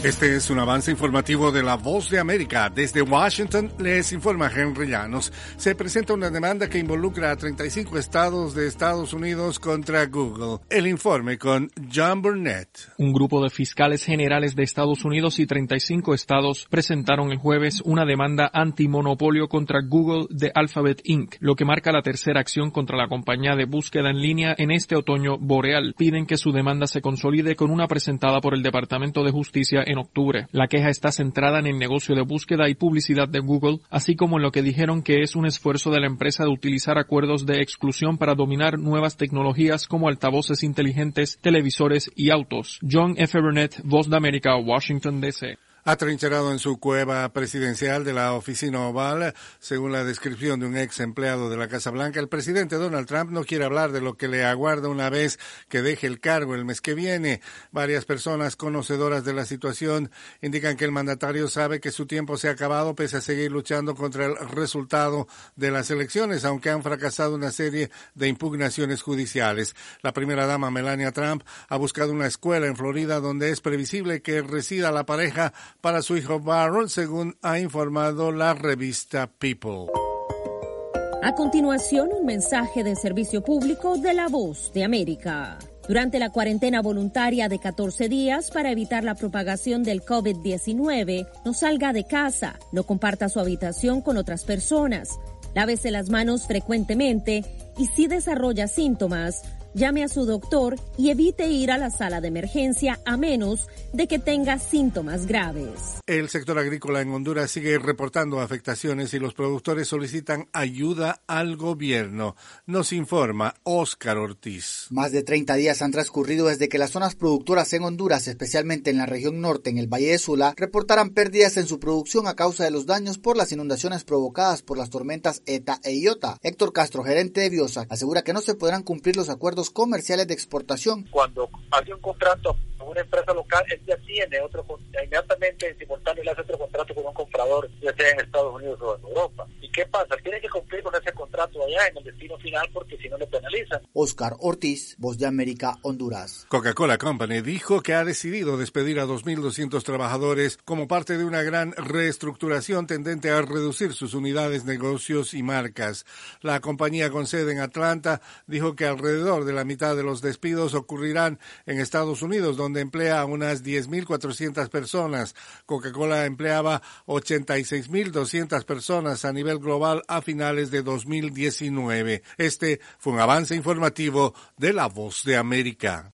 Este es un avance informativo de La Voz de América. Desde Washington les informa Henry Llanos. Se presenta una demanda que involucra a 35 estados de Estados Unidos contra Google. El informe con John Burnett. Un grupo de fiscales generales de Estados Unidos y 35 estados presentaron el jueves una demanda antimonopolio contra Google de Alphabet Inc., lo que marca la tercera acción contra la compañía de búsqueda en línea en este otoño boreal. Piden que su demanda se consolide con una presentada por el Departamento de Justicia en octubre. La queja está centrada en el negocio de búsqueda y publicidad de Google, así como en lo que dijeron que es un esfuerzo de la empresa de utilizar acuerdos de exclusión para dominar nuevas tecnologías como altavoces inteligentes, televisores y autos. John F. Burnett, Voz de América, Washington, D.C. Atrincherado en su cueva presidencial de la oficina oval, según la descripción de un ex empleado de la Casa Blanca, el presidente Donald Trump no quiere hablar de lo que le aguarda una vez que deje el cargo el mes que viene. Varias personas conocedoras de la situación indican que el mandatario sabe que su tiempo se ha acabado pese a seguir luchando contra el resultado de las elecciones, aunque han fracasado una serie de impugnaciones judiciales. La primera dama Melania Trump ha buscado una escuela en Florida donde es previsible que resida la pareja para su hijo Barron, según ha informado la revista People. A continuación, un mensaje de servicio público de La Voz de América. Durante la cuarentena voluntaria de 14 días para evitar la propagación del COVID-19, no salga de casa, no comparta su habitación con otras personas, lávese las manos frecuentemente y si desarrolla síntomas, llame a su doctor y evite ir a la sala de emergencia a menos de que tenga síntomas graves. El sector agrícola en Honduras sigue reportando afectaciones y los productores solicitan ayuda al gobierno. Nos informa Oscar Ortiz. Más de 30 días han transcurrido desde que las zonas productoras en Honduras, especialmente en la región norte, en el Valle de Sula, reportaran pérdidas en su producción a causa de los daños por las inundaciones provocadas por las tormentas Eta e Iota. Héctor Castro, gerente de Biosa, asegura que no se podrán cumplir los acuerdos comerciales de exportación. Cuando hace un contrato con una empresa local, él ya tiene otro, inmediatamente en simultáneo le hace otro contrato con un comprador, ya sea en Estados Unidos o en Europa. ¿Y qué pasa? Tiene que cumplir con ese contrato allá en el destino final porque si no le penalizan. Oscar Ortiz, Voz de América, Honduras. Coca-Cola Company dijo que ha decidido despedir a 2.200 trabajadores como parte de una gran reestructuración tendente a reducir sus unidades, negocios y marcas. La compañía con sede en Atlanta dijo que alrededor de la mitad de los despidos ocurrirán en Estados Unidos, donde emplea a unas 10.400 personas. Coca-Cola empleaba 86.200 personas a nivel global a finales de 2019. Este fue un avance informativo de La Voz de América.